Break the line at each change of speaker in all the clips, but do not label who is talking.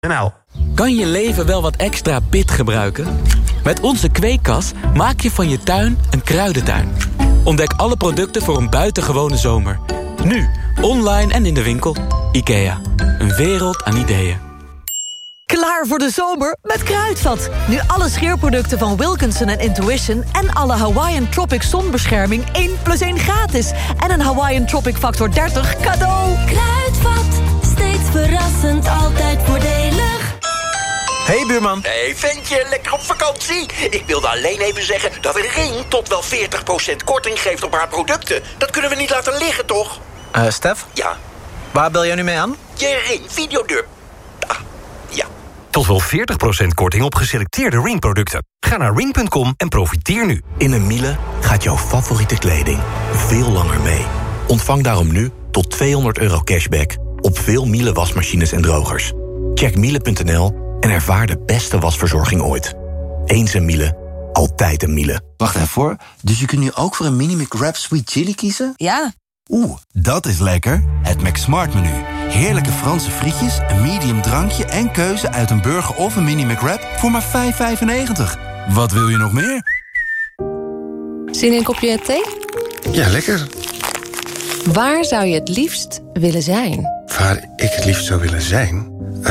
Kan je leven wel wat extra pit gebruiken? Met onze kweekkas maak je van je tuin een kruidentuin. Ontdek alle producten voor een buitengewone zomer. Nu, online en in de winkel. IKEA, een wereld aan ideeën.
Klaar voor de zomer met Kruidvat. Nu alle scheerproducten van Wilkinson en Intuition... en alle Hawaiian Tropic zonbescherming 1+1 gratis. En een Hawaiian Tropic Factor 30 cadeau.
Kruidvat, steeds verrassend, altijd voordelig.
Hey buurman.
Hey ventje, lekker op vakantie? Ik wilde alleen even zeggen dat Ring tot wel 40% korting geeft op haar producten. Dat kunnen we niet laten liggen, toch?
Stef?
Ja?
Waar bel jij nu mee aan?
Je Ring videodeur. Ah, ja.
Tot wel 40% korting op geselecteerde Ring-producten. Ga naar ring.com en profiteer nu.
In een Miele gaat jouw favoriete kleding veel langer mee. Ontvang daarom nu tot €200 cashback op veel Miele wasmachines en drogers. Check miele.nl en ervaar de beste wasverzorging ooit. Eens een Miele, altijd een Miele.
Wacht even hoor. Dus je kunt nu ook voor een Mini McWrap Sweet Chili kiezen?
Ja.
Oeh, dat is lekker. Het McSmart menu. Heerlijke Franse frietjes, een medium drankje en keuze uit een burger of een Mini McWrap voor maar €5,95. Wat wil je nog meer?
Zin in een kopje thee?
Ja, lekker.
Waar zou je het liefst willen zijn?
Waar ik het liefst zou willen zijn?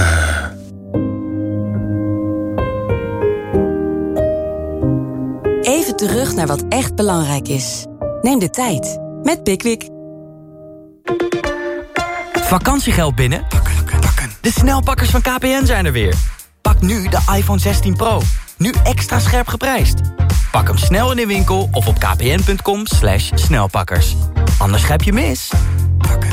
Even terug naar wat echt belangrijk is. Neem de tijd met Pickwick.
Vakantiegeld binnen? De snelpakkers van KPN zijn er weer. Pak nu de iPhone 16 Pro. Nu extra scherp geprijsd. Pak hem snel in de winkel of op kpn.com/snelpakkers. Anders grijp je mis. Pakken.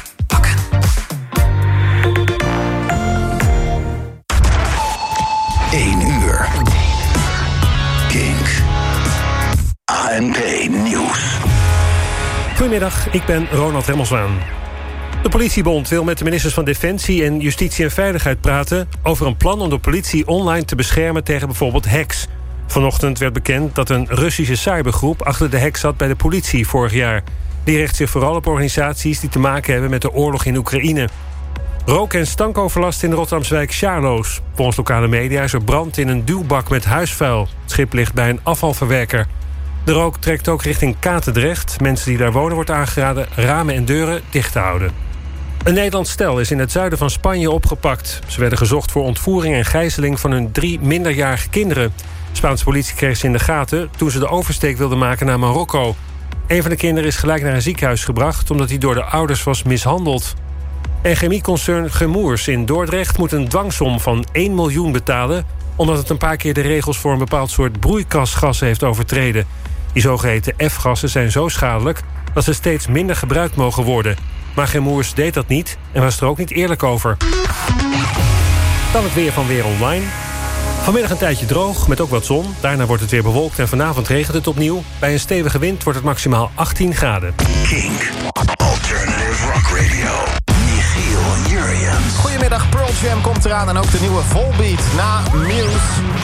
1 uur. Kink. ANP Nieuws.
Goedemiddag, ik ben Ronald Remmelswaan. De politiebond wil met de ministers van Defensie en Justitie en Veiligheid praten over een plan om de politie online te beschermen tegen bijvoorbeeld hacks. Vanochtend werd bekend dat een Russische cybergroep achter de hack zat bij de politie vorig jaar. Die richt zich vooral op organisaties die te maken hebben met de oorlog in Oekraïne. Rook- en stankoverlast in de Rotterdamse wijk Sjaarloos. Volgens lokale media is er brand in een duwbak met huisvuil. Het schip ligt bij een afvalverwerker. De rook trekt ook richting Katendrecht. Mensen die daar wonen wordt aangeraden ramen en deuren dicht te houden. Een Nederlands stel is in het zuiden van Spanje opgepakt. Ze werden gezocht voor ontvoering en gijzeling van hun 3 minderjarige kinderen. De Spaanse politie kreeg ze in de gaten toen ze de oversteek wilden maken naar Marokko. Een van de kinderen is gelijk naar een ziekenhuis gebracht omdat hij door de ouders was mishandeld. En chemieconcern Chemours in Dordrecht moet een dwangsom van 1 miljoen betalen omdat het een paar keer de regels voor een bepaald soort broeikasgassen heeft overtreden. Die zogeheten F-gassen zijn zo schadelijk dat ze steeds minder gebruikt mogen worden. Maar Chemours deed dat niet en was er ook niet eerlijk over. Dan het weer van Weer Online. Vanmiddag een tijdje droog, met ook wat zon. Daarna wordt het weer bewolkt en vanavond regent het opnieuw. Bij een stevige wind wordt het maximaal 18 graden.
Kink. Alternative Rock Radio. Michiel Jurjens.
Goedemiddag, Pearl Jam komt eraan en ook de nieuwe Volbeat na Muse.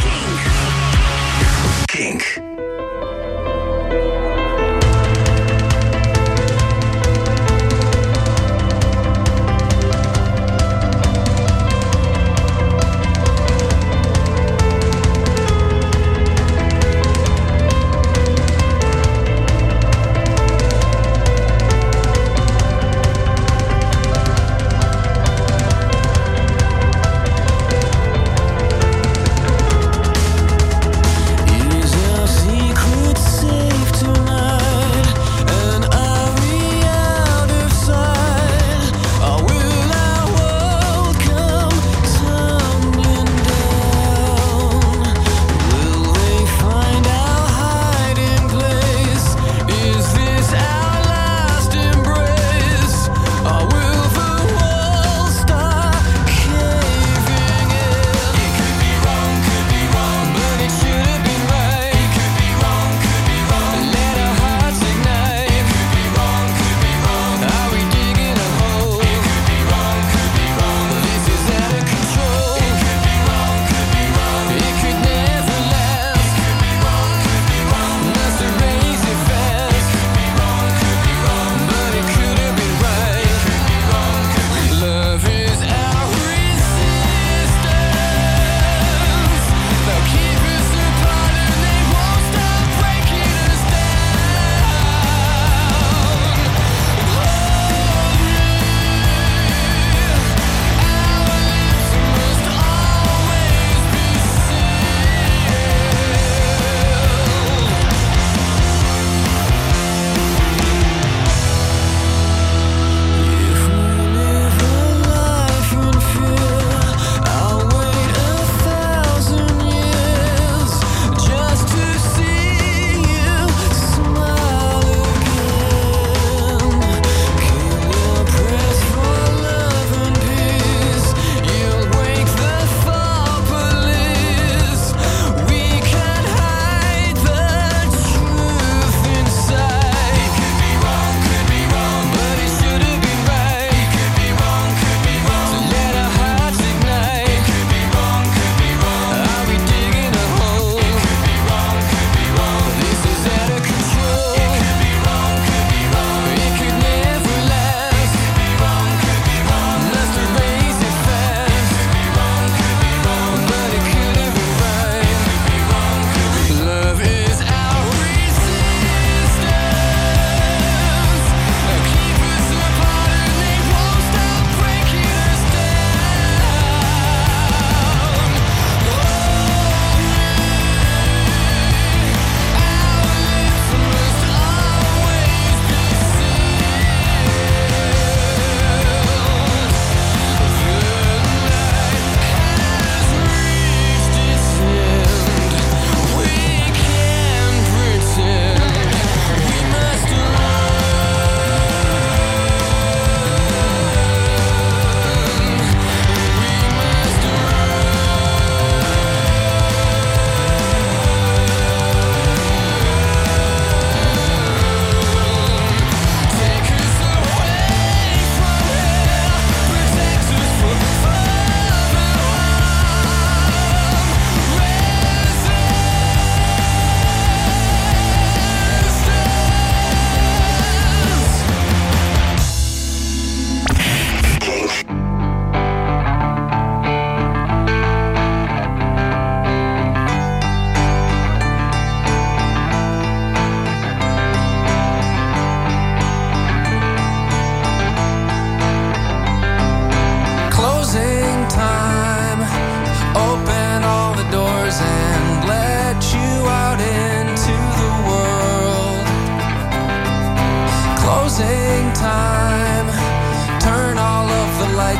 Kink.
Is er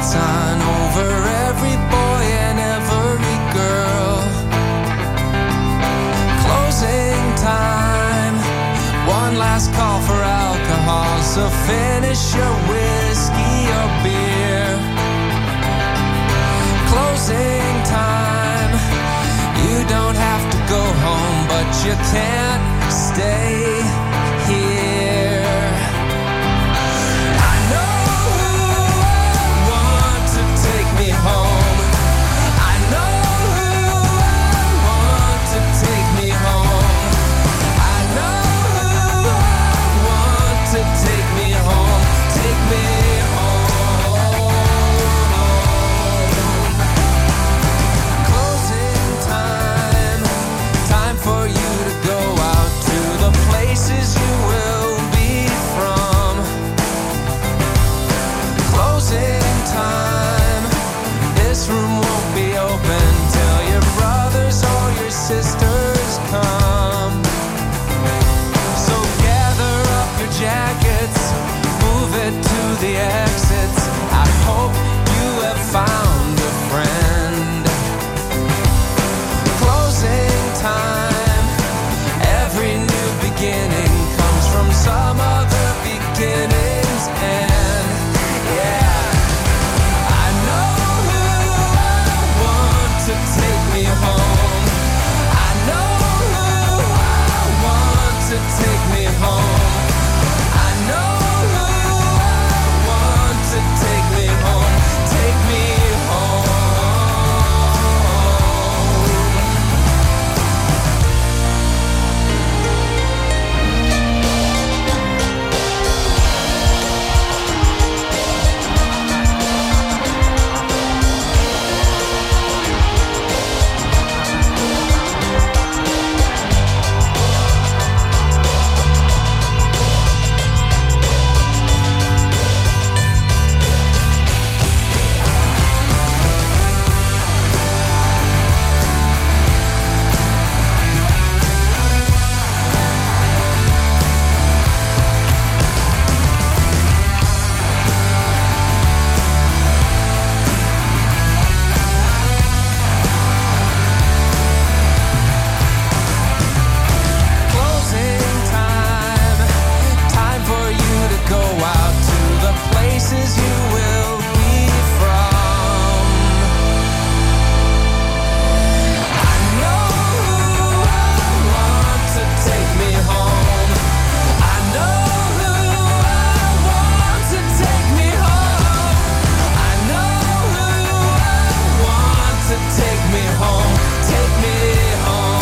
sun over every boy and every girl. Closing time, one last call for alcohol, so finish your whiskey or beer. Closing time, you don't have to go home, but you can't stay here. I know who I want to take me home. I know who I want to take me home. I know who I want to take me home. Take me home. Closing time, time for you to go out to the places you will be from. Closing time, this room won't be open till your brothers or your sisters come. So gather up your jackets, move it to the exits. I hope you have found a friend. Closing time, every new beginning comes from some other beginning's end. Yeah, I know who I want to take me home. I know who I want to take me home. I know who I want to take me home. Take me home. Closing time, time for you to go out to the places you will be from. I know who I want to take me home. I know who I want to take me home. I know who I want to take me home. Take me home.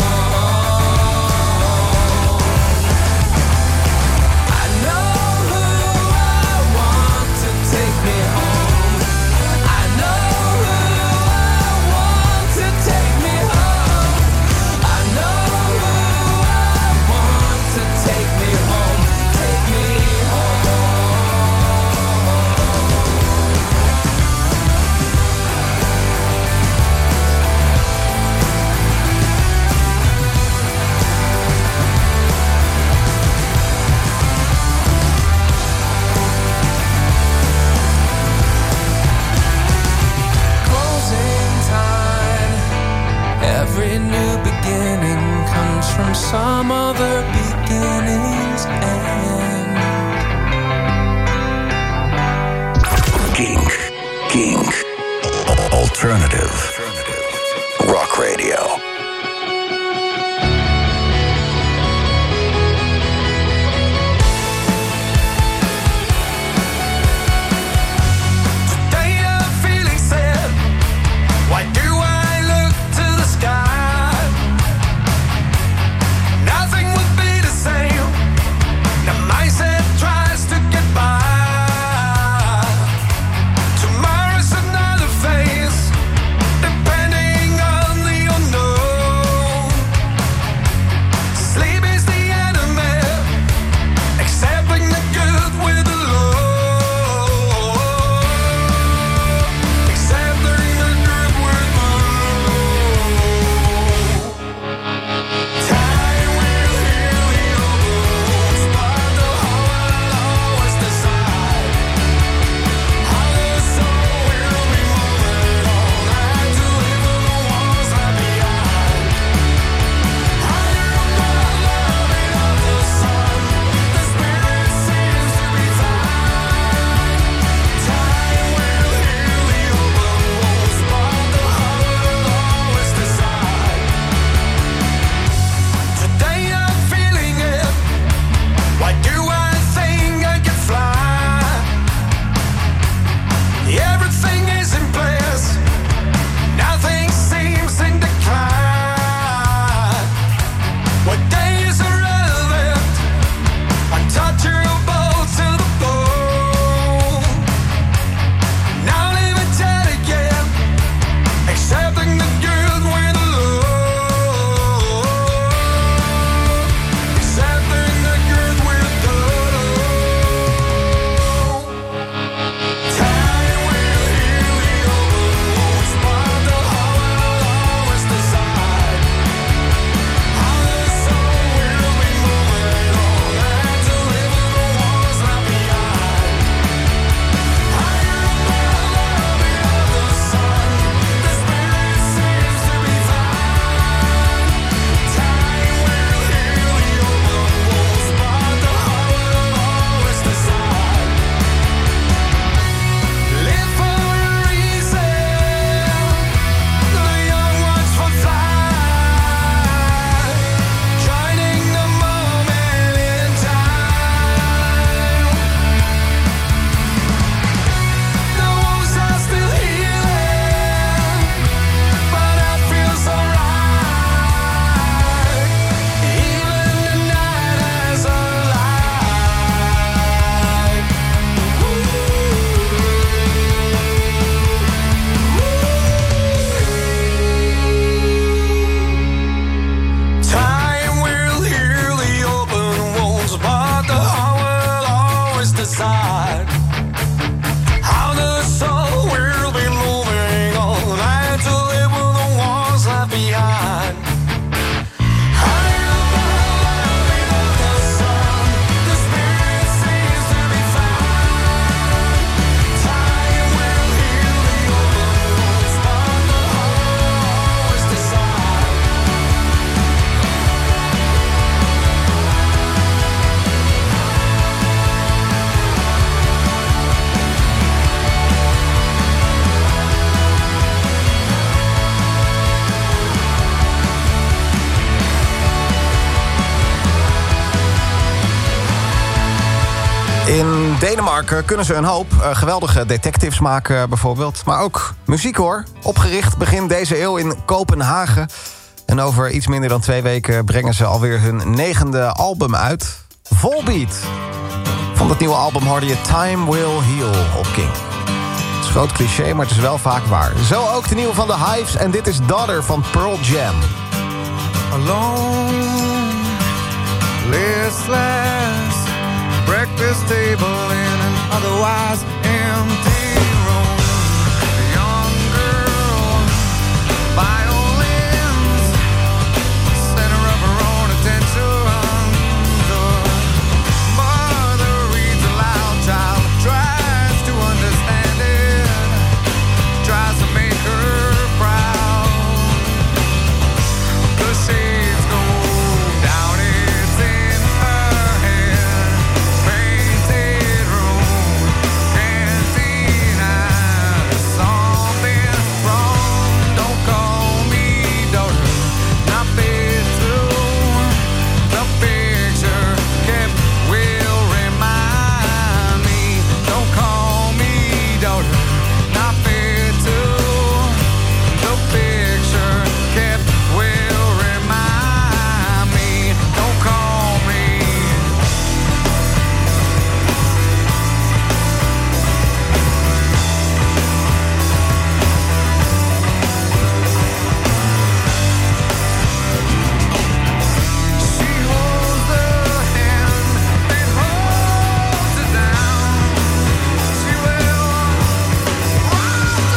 I know who I want to take me home. I know who I want to take me home. I know who I want to take me home. Take me home. Closing time, every new beginning comes from some other beginning's end.
Kink. Alternative. Rock Radio.
Today I'm feeling sad. Why do I look to the sky? Nothing would be the same. The mindset tries to get by. Tomorrow's another phase. The
Denemarken kunnen ze een hoop. Geweldige detectives maken bijvoorbeeld. Maar ook muziek hoor. Opgericht begin deze eeuw in Kopenhagen. En over iets minder dan 2 weken brengen ze alweer hun 9e album uit. Volbeat. Van dat nieuwe album hoorde je Time Will Heal op King. Het is een groot cliché, maar het is wel vaak waar. Zo ook de nieuwe van The Hives en dit is Daughter van Pearl Jam.
Alone, listless, breakfast table in an otherwise empty room. A young girl, violins, center of her own attention. The mother reads aloud, child tries to understand it, tries to make her proud. The shades go down, it's in her head, painted room, cantina, there's something wrong. Don't call me daughter, not fit to. The picture kept will remind me. Don't call me daughter, not fit to. The picture kept will remind me. Don't call me. She holds the hand that holds it down. She will rise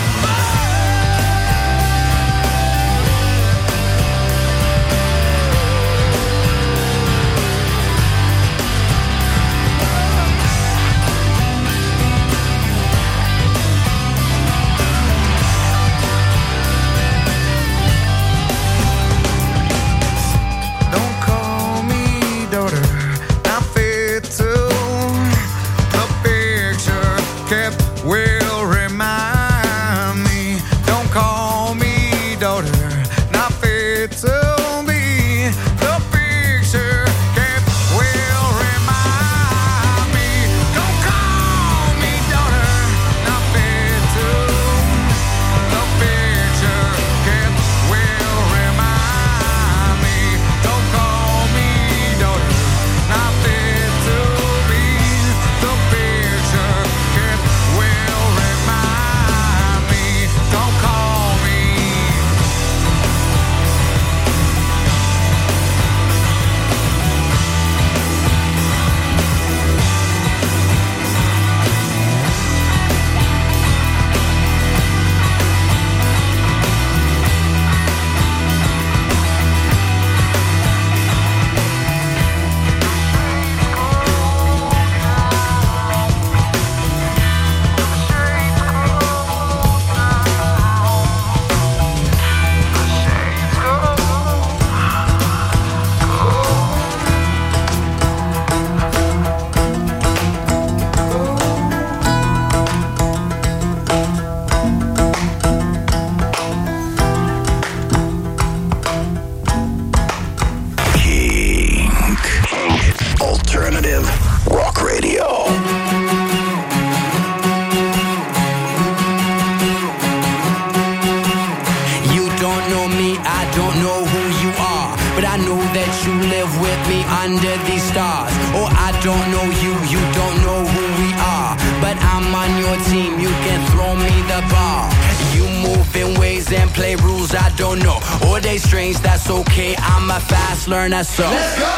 Don't call me daughter, not fit to. The picture kept will remind me. Don't call me daughter, not fit to be. The picture kept will remind me. Don't call me daughter, not fit to. The picture kept will remind me. Don't call me daughter, not fit to be. The picture kept will remind me. Don't call me.
Kink. Alternative Rock Radio.
You don't know me, I don't know who you are, but I know that you live with me under these stars. Oh, I don't know you, you don't know who we are, but I'm on your team, you can throw me the ball. You move in ways and play rules I don't know, or they strange, that's okay, I'm a fast learner, so let's go!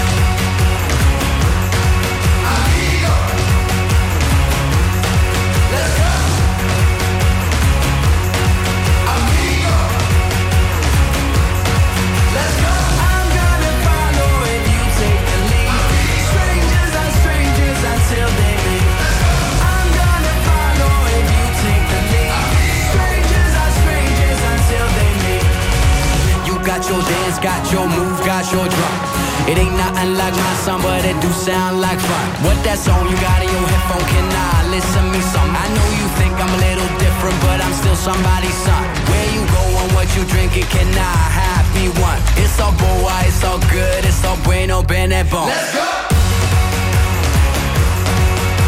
Got your dance, got your move, got your drum. It ain't nothing like my song, but it do sound like fun. What that song you got in your headphone, can I listen me some? I know you think I'm a little different, but I'm still somebody's son. Where you go and what you drinking, can I have me one? It's all boa, it's all good, it's all bueno, bene bon. Let's go!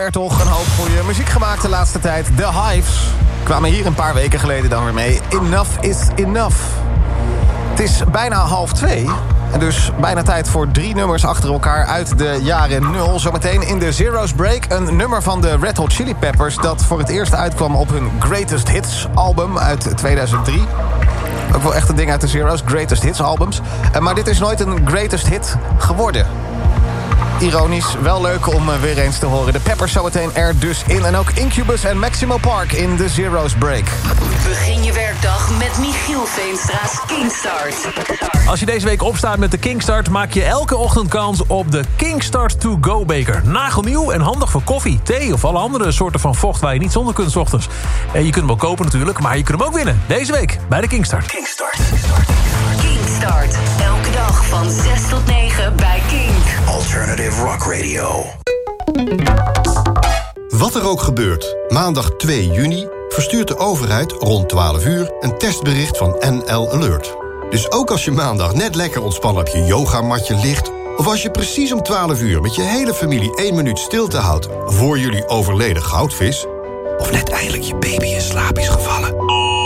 er toch een hoop goede muziek gemaakt de laatste tijd. The Hives kwamen hier een paar weken geleden dan weer mee. Enough is enough. Het is bijna 1:30 en dus bijna tijd voor 3 nummers achter elkaar uit de jaren 0. Zometeen in de Zero's Break een nummer van de Red Hot Chili Peppers dat voor het eerst uitkwam op hun Greatest Hits album uit 2003. Ook wel echt een ding uit de Zero's, Greatest Hits albums. Maar dit is nooit een Greatest Hit geworden. Ironisch, wel leuk om weer eens te horen. De Peppers zometeen er dus in. En ook Incubus en Maximo Park in de Zero's Break.
Begin je werkdag met Michiel Veenstra's Kingstart.
Als je deze week opstaat met de Kingstart, maak je elke ochtend kans op de Kingstart To Go beker. Nagelnieuw en handig voor koffie, thee of alle andere soorten van vocht waar je niet zonder kunt 's ochtends. En je kunt hem ook kopen natuurlijk, maar je kunt hem ook winnen. Deze week bij de Kingstart.
Kingstart. Elke dag van 6 tot 9 bij Kink.
Alternative Rock Radio.
Wat er ook gebeurt, maandag 2 juni verstuurt de overheid rond 12 uur een testbericht van NL Alert. Dus ook als je maandag net lekker ontspannen op je yogamatje ligt, of als je precies om 12 uur met je hele familie 1 minuut stilte houdt voor jullie overleden goudvis, of net eindelijk je baby in slaap is gevallen.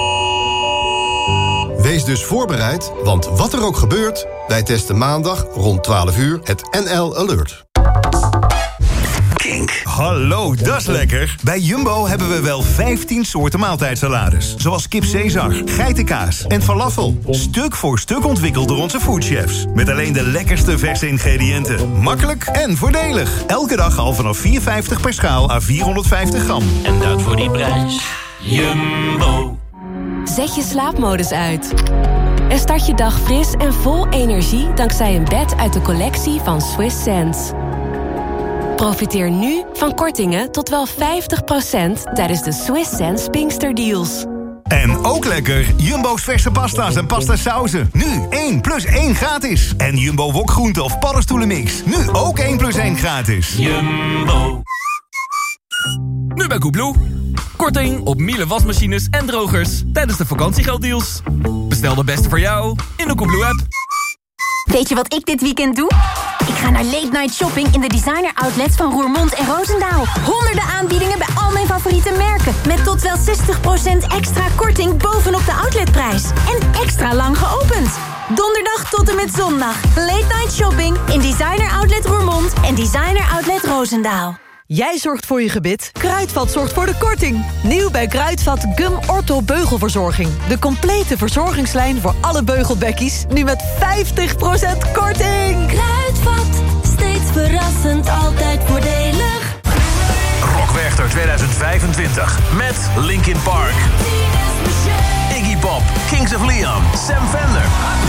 Wees dus voorbereid, want wat er ook gebeurt, wij testen maandag rond 12 uur het NL Alert.
Kink.
Hallo, dat is lekker. Bij Jumbo hebben we wel 15 soorten maaltijdsalades. Zoals kip Caesar, geitenkaas en falafel. Stuk voor stuk ontwikkeld door onze foodchefs. Met alleen de lekkerste verse ingrediënten. Makkelijk en voordelig. Elke dag al vanaf $4,50 per schaal à 450 gram.
En dat voor die prijs. Jumbo.
Zet je slaapmodus uit. En start je dag fris en vol energie dankzij een bed uit de collectie van Swiss Sense. Profiteer nu van kortingen tot wel 50% tijdens de Swiss Sense Pinkster Deals.
En ook lekker, Jumbo's verse pasta's en pasta sauzen. Nu 1 + 1 gratis. En Jumbo wokgroente of paddenstoelenmix. Nu ook 1 + 1 gratis.
Jumbo. Nu bij Koebloe. Korting op Miele wasmachines en drogers tijdens de vakantiegelddeals. Bestel de beste voor jou in de Koebloe-app.
Weet je wat ik dit weekend doe? Ik ga naar late night shopping in de designer outlets van Roermond en Roosendaal. Honderden aanbiedingen bij al mijn favoriete merken. Met tot wel 60% extra korting bovenop de outletprijs. En extra lang geopend. Donderdag tot en met zondag. Late night shopping in designer outlet Roermond en designer outlet Roosendaal.
Jij zorgt voor je gebit, Kruidvat zorgt voor de korting. Nieuw bij Kruidvat Gum Ortho Beugelverzorging. De complete verzorgingslijn voor alle beugelbekkies. Nu met 50% korting.
Kruidvat, steeds verrassend, altijd voordelig.
Rockwerchter 2025 met Linkin Park, Iggy Pop, Kings of Leon, Sam Fender.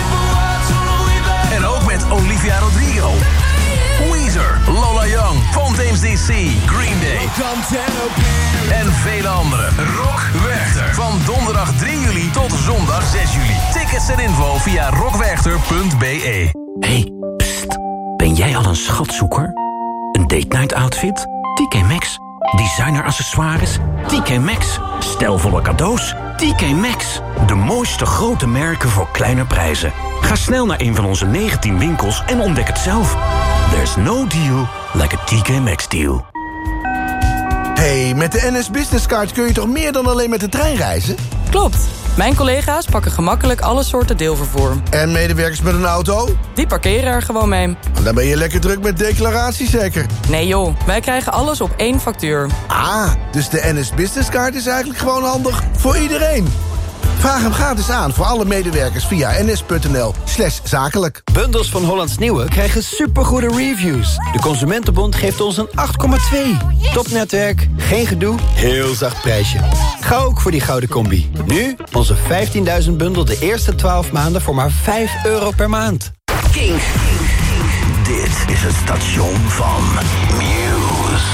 En ook met Olivia Rodrigo, Weezer, Lola Young, Fontaine's DC, Green Day en vele anderen. Rockwerchter van donderdag 3 juli tot zondag 6 juli. Tickets en info via rockwerchter.be.
Hey, pst, ben jij al een schatzoeker? Een date night outfit? TK Maxx. Designer accessoires? TK Maxx. Stijlvolle cadeaus? TK Maxx. De mooiste grote merken voor kleine prijzen. Ga snel naar een van onze 19 winkels en ontdek het zelf. There's no deal like a TK Maxx deal.
Hey, met de NS Business Card kun je toch meer dan alleen met de trein reizen?
Klopt. Mijn collega's pakken gemakkelijk alle soorten deelvervoer.
En medewerkers met een auto?
Die parkeren er gewoon mee.
Dan ben je lekker druk met declaratie zeker?
Nee joh, wij krijgen alles op 1 factuur.
Ah, dus de NS Business Card is eigenlijk gewoon handig voor iedereen. Vraag hem gratis aan voor alle medewerkers via ns.nl/zakelijk.
Bundels van Hollands Nieuwe krijgen supergoede reviews. De Consumentenbond geeft ons een 8,2. Topnetwerk, geen gedoe, heel zacht prijsje. Ga ook voor die gouden combi. Nu onze 15.000 bundel de eerste 12 maanden voor maar €5 per maand.
Kink. Dit is het station van Muse.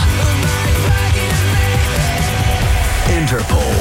Interpol.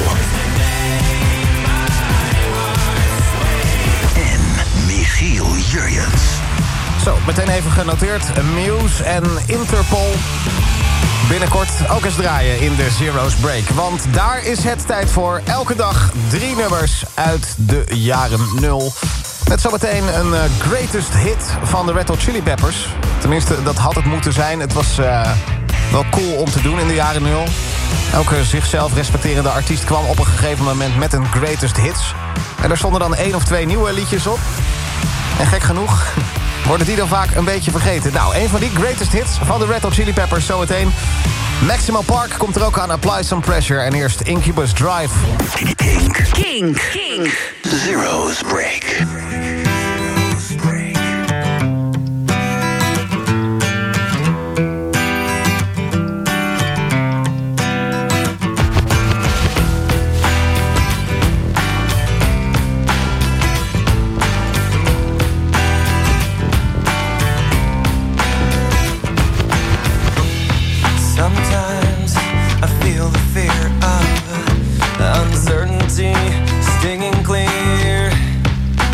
Michiel Jurjens.
Zo, meteen even genoteerd. Muse en Interpol. Binnenkort ook eens draaien in de Zero's Break. Want daar is het tijd voor. Elke dag 3 nummers uit de jaren 0. Met zometeen een greatest hit van de Red Hot Chili Peppers. Tenminste, dat had het moeten zijn. Het was wel cool om te doen in de jaren 0. Elke zichzelf respecterende artiest kwam op een gegeven moment met een greatest hits. En daar stonden dan 1 of 2 nieuwe liedjes op. En gek genoeg worden die dan vaak een beetje vergeten. Nou, een van die greatest hits van de Red Hot Chili Peppers zometeen. Maximum Park komt er ook aan, Apply Some Pressure. En eerst Incubus Drive.
Kink. Zero's Break.
Sometimes I feel the fear of uncertainty stinging clear.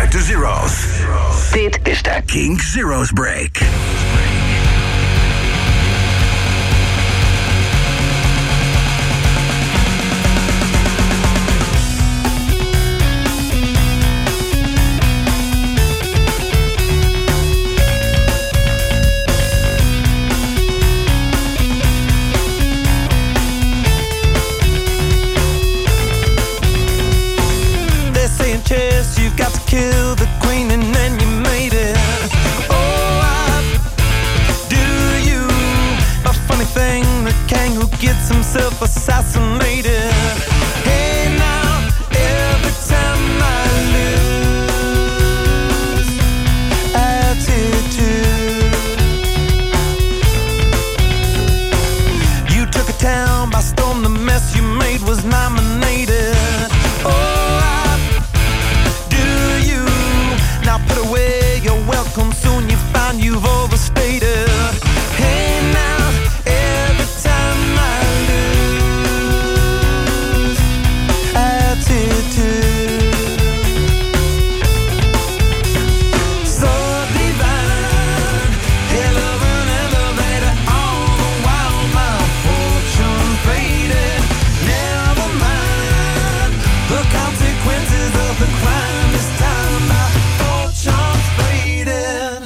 uit de Zero's. Dit is de Kink Zero's Break.
Chess, you've got to kill the queen and then you made it. Oh, I do you. A funny thing, the king who gets himself assassinated. Hey now, every time I lose attitude. You took a town by storm, the mess you made was nominated. Oh, now put away your welcome, soon you find you've overstated. Hey now, every time I lose attitude. So divine, hell of an elevator, all the while my fortune faded. Never mind the consequences of the crime this time. My fortune's faded.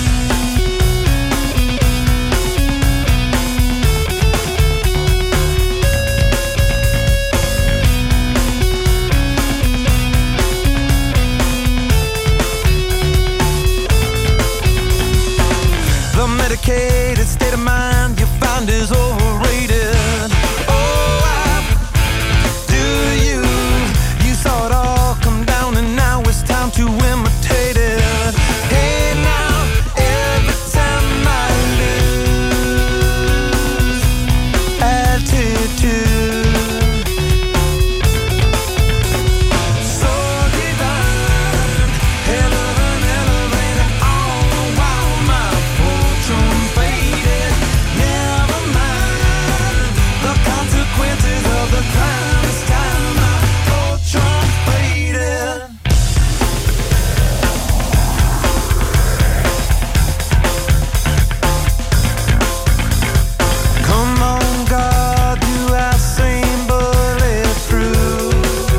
The medicated state of mind you find is overrated. Oh, do you? You saw it all come down and now it's time to imitate it. Hey now, every time I lose attitude. So divine, hell of an elevator, all the while my fortune faded. Never mind the consequences of the crime this time. My fortune faded. Come on, God, do I seem bulletproof?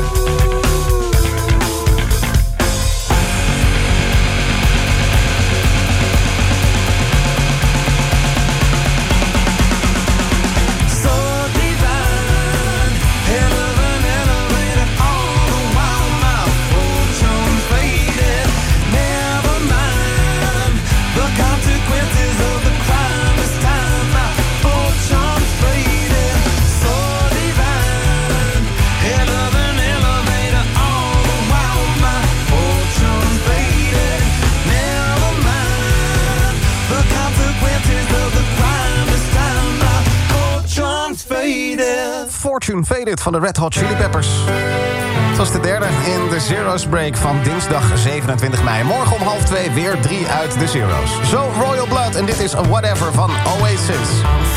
So divine, hell of an elevator, all the while my fortune faded. Never mind the consequences of the crime this time. My fortune faded. So divine, hell of an elevator, all the while my fortune faded. Never mind the consequences of the crime this time. My fortune's faded.
Fortune Faded van de Red Hot Chili Peppers. Het was de derde in de Zero's Break van dinsdag 27 mei. Morgen om 1:30 weer 3 uit de Zero's. Zo Royal Blood en dit is Whatever van Oasis.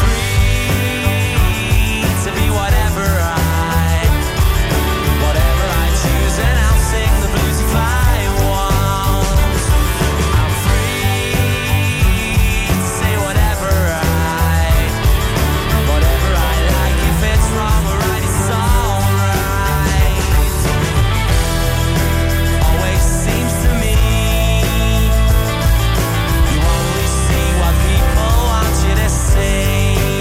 To be whatever I choose, and I'll sing the blues if I want. I'm free to say whatever I like. If it's wrong or right, it's alright. Always seems to me you only see what people want you to see.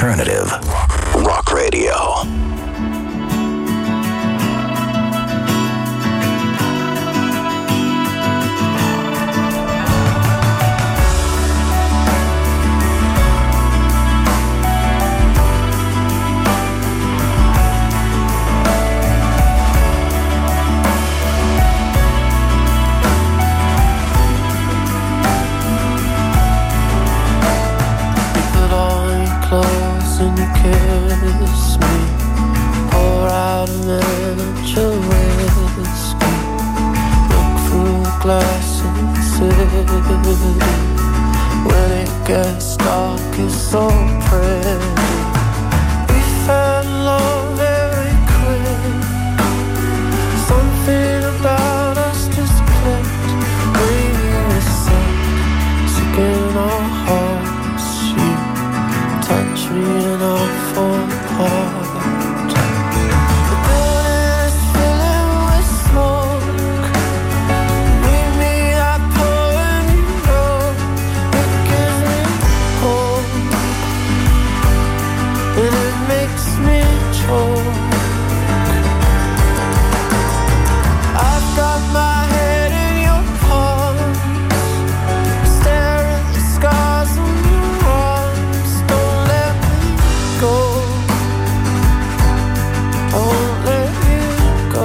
Alternative Rock Radio.
And you kiss me, pour out a miniature whiskey, look through the glass and city. When it gets dark, it's so pretty. We fell in love very quick. Something about us just clicked. We were sick in our hearts. Touch me and I'll fall apart. The building is filling with smoke. Read me that poem you wrote. It gives me hope, and it makes me choke. I've got my head in your palms, stare at the scars on your arms. Don't let me go, I won't let you go.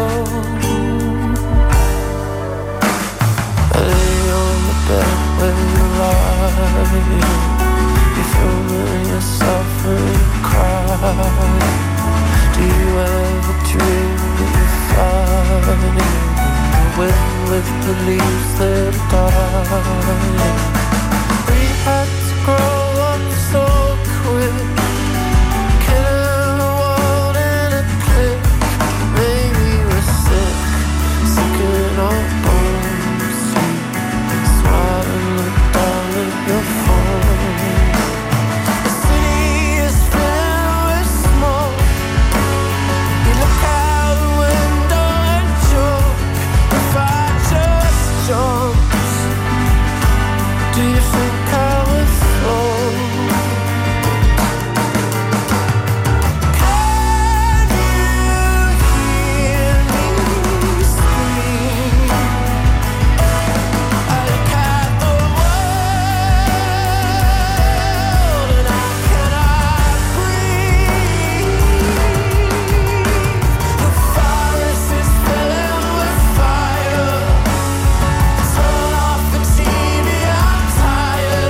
I lay on the bed where you lie. You filming yourself when you cry. Do you ever dream that you fly in the wind with the leaves that die? We had to grow up so quick, killing the world in a click. Maybe we're sick in our bones. Smile and look down at your phone. The city is filled with smoke. You look out the window and joke. If I just jumped, do you think I would float? Can you hear me scream? I look at the world and I cannot breathe. The forest is filling with fire. Turn off the TV, I'm tired.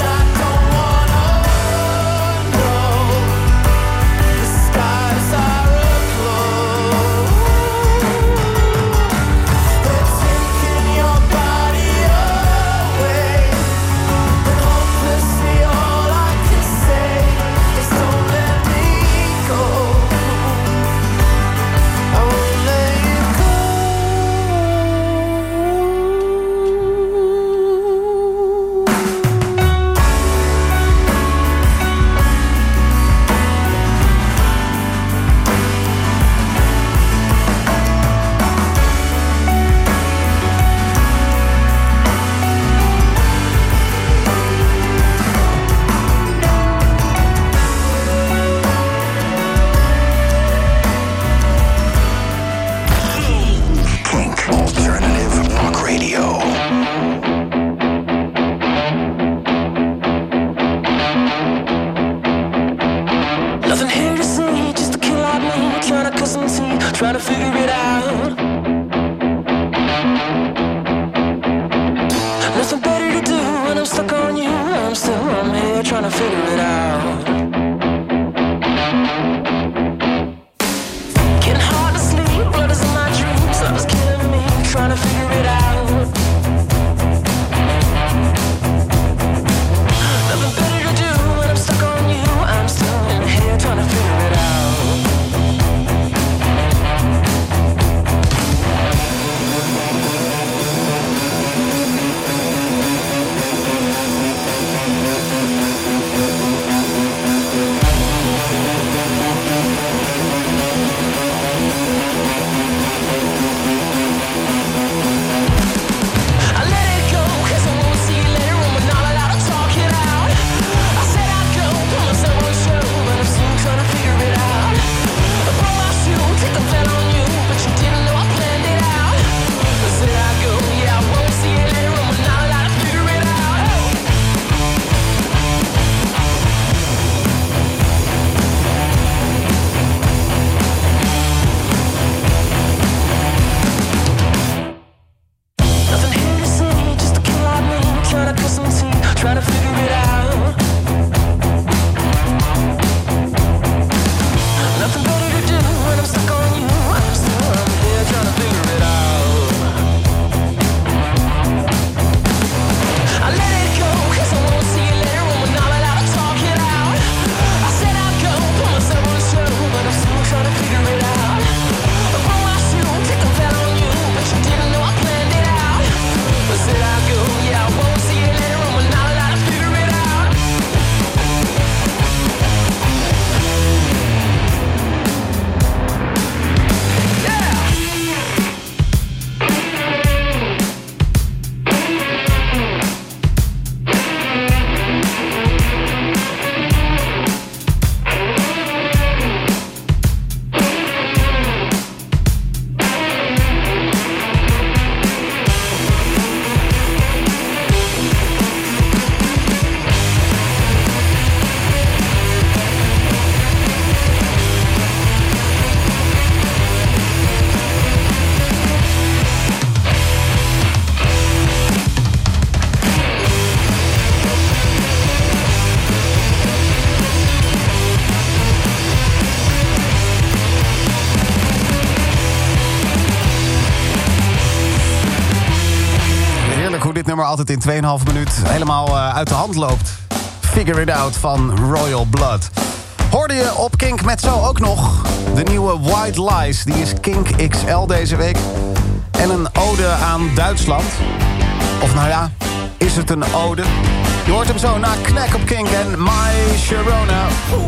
nummer altijd in 2,5 minuut helemaal uit de hand loopt. Figure It Out van Royal Blood. Hoorde je op Kink met zo ook nog de nieuwe White Lies. Die is Kink XL deze week. En een ode aan Duitsland. Of nou ja, is het een ode? Je hoort hem zo na Knack op Kink en My Sharona.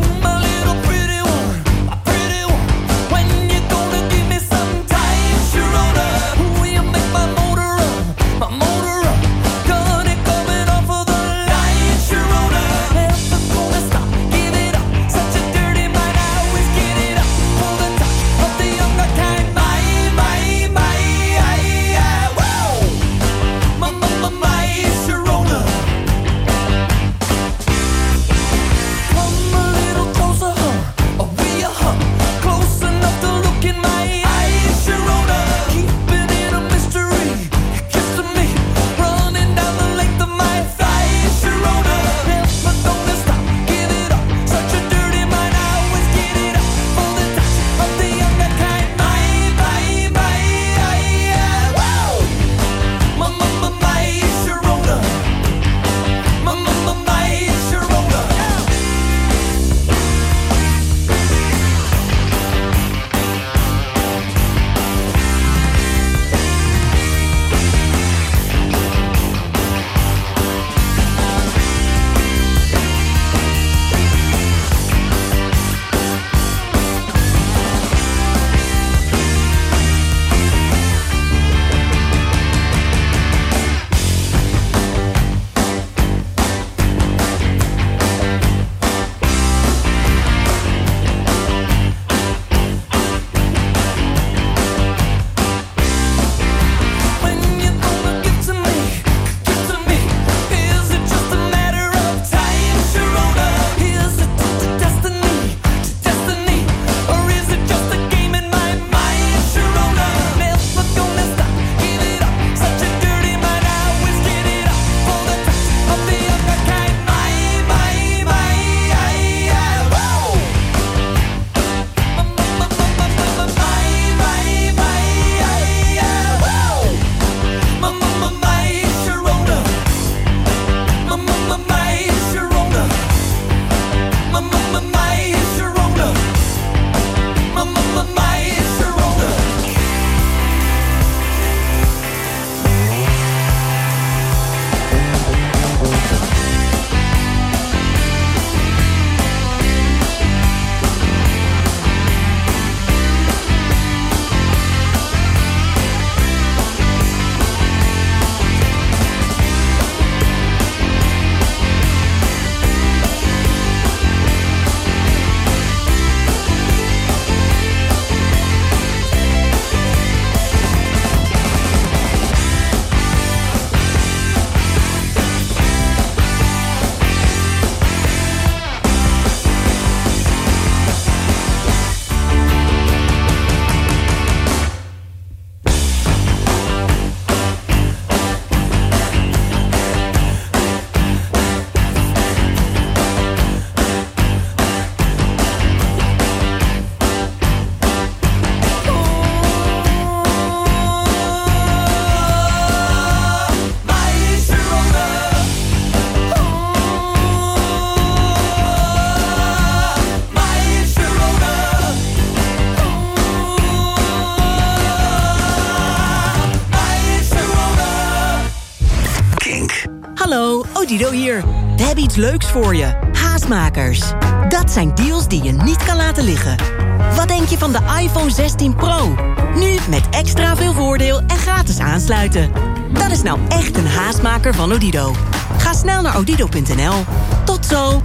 Hallo, Odido hier. We hebben iets leuks voor je. Haastmakers. Dat zijn deals die je niet kan laten liggen. Wat denk je van de iPhone 16 Pro? Nu met extra veel voordeel en gratis aansluiten. Dat is nou echt een haastmaker van Odido. Ga snel naar odido.nl. Tot zo.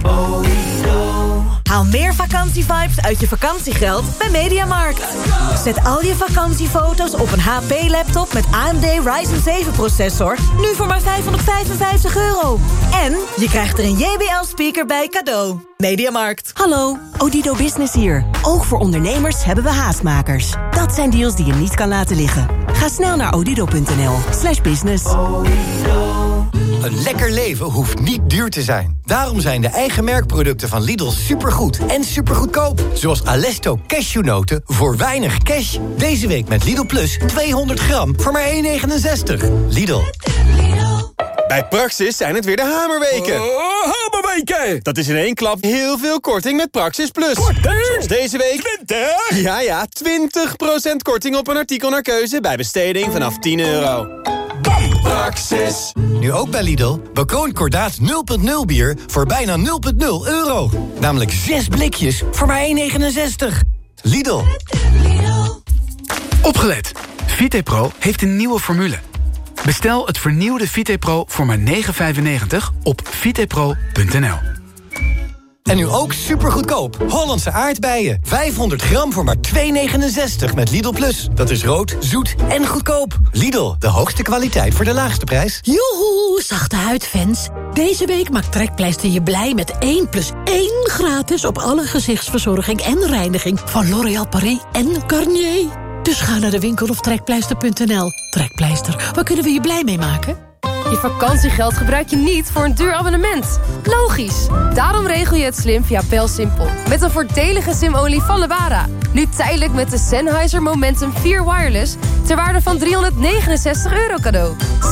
Haal meer vakantievibes uit je vakantiegeld bij Mediamarkt. Zet al je vakantiefoto's op een HP-laptop met AMD Ryzen 7 processor. Nu voor maar €555. En je krijgt er een JBL-speaker bij cadeau. Mediamarkt. Hallo, Odido Business hier. Ook voor ondernemers hebben we haastmakers. Dat zijn deals die je niet kan laten liggen. Ga snel naar odido.nl/business.
Een lekker leven hoeft niet duur te zijn. Daarom zijn de eigen merkproducten van Lidl supergoed en supergoedkoop. Zoals Alesto cashewnoten voor weinig cash. Deze week met Lidl Plus 200 gram voor maar €1,69. Lidl.
Bij Praxis zijn het weer de hamerweken.
Hamerweken!
Dat is in één klap heel veel korting met Praxis Plus. Zoals deze week.
20?
Ja, 20% korting op een artikel naar keuze bij besteding vanaf €10.
Praxis.
Nu ook bij Lidl. Boccon Kordaat 0.0 bier voor bijna €0.0. Namelijk 6 blikjes voor maar €1,69. Lidl.
Opgelet. VitePro heeft een nieuwe formule. Bestel het vernieuwde VitePro voor maar €9,95 op vitepro.nl.
En nu ook supergoedkoop. Hollandse aardbeien. 500 gram voor maar €2,69 met Lidl Plus. Dat is rood, zoet en goedkoop. Lidl, de hoogste kwaliteit voor de laagste prijs.
Joehoe, zachte huidfans. Deze week maakt Trekpleister je blij met 1+1 gratis... op alle gezichtsverzorging en reiniging van L'Oréal Paris en Garnier. Dus ga naar de winkel of trekpleister.nl. Trekpleister, waar kunnen we je blij mee maken?
Je vakantiegeld gebruik je niet voor een duur abonnement. Logisch. Daarom regel je het slim via BelSimpel. Met een voordelige SIM-only van Lebara. Nu tijdelijk met de Sennheiser Momentum 4 Wireless... ter waarde van €369 cadeau.